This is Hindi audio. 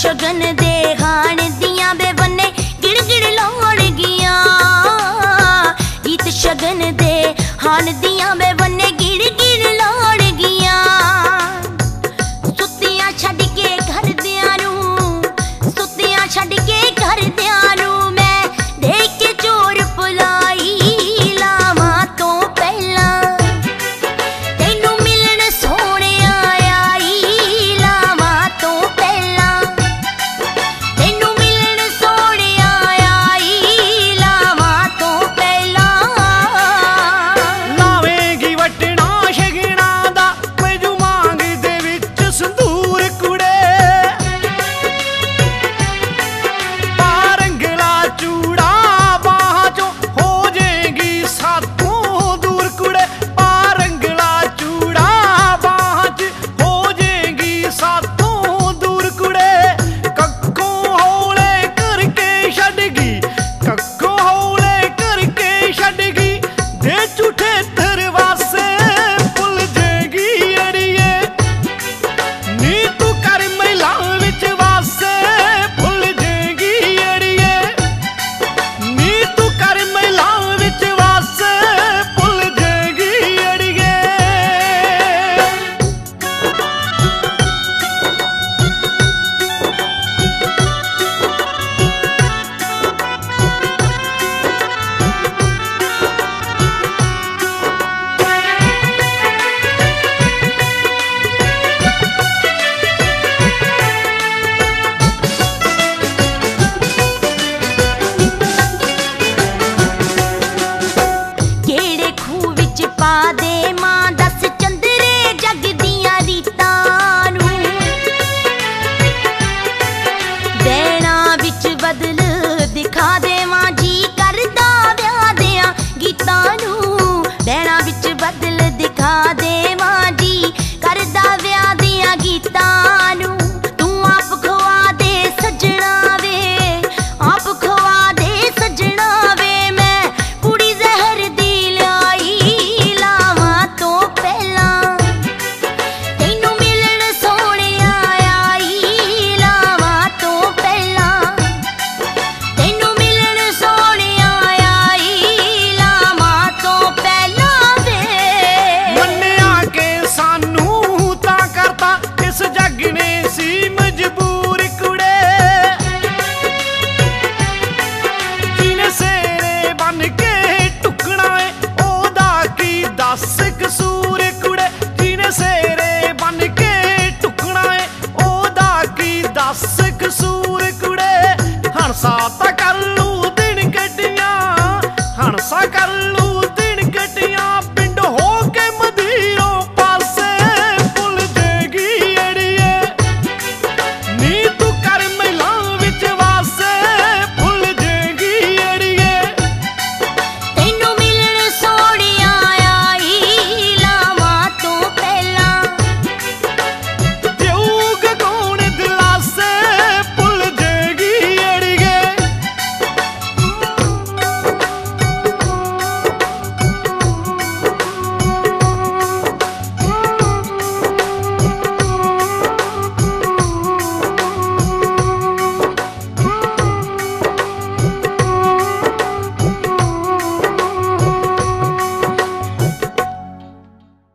शगन दे हाण दियां बेवने गिड़ गिड़ लाउण गियां। गीत शगन दे हाण दियां बेवने गिड़ गिड़ लाउण गियां। सुत्तियां छड्ड के घर दियां नूं, सुत्तियां छड्ड के घर दियां नूं मैं देख के चोर पुलाई लावां तो पहला। तैनू मिलन सोने आई लावां तो पहला। तैनू मिलन सोने आई लावां तो पहला। लावेगी वटना शगना दा मैनू मांग दे विच संदूर कुड़े। पा रंगला चूड़ा बाहां चों हो जाएगी साथों दूर कुड़े। पा रंगला चूड़ा बाहां च हो जाएगी साथों दूर कुड़े। कक्कों हौले करके छड्डगी, कक्कों हौले करके छड्डगी दे झूठे दरवासे भुल जाएगी अड़िए। नी तू कर महिला विच वासे भुल जाएगी अड़िए। नी तू कर महिला विच वासे भुल जाएगी अड़िए। केड़े खूह विच पा दे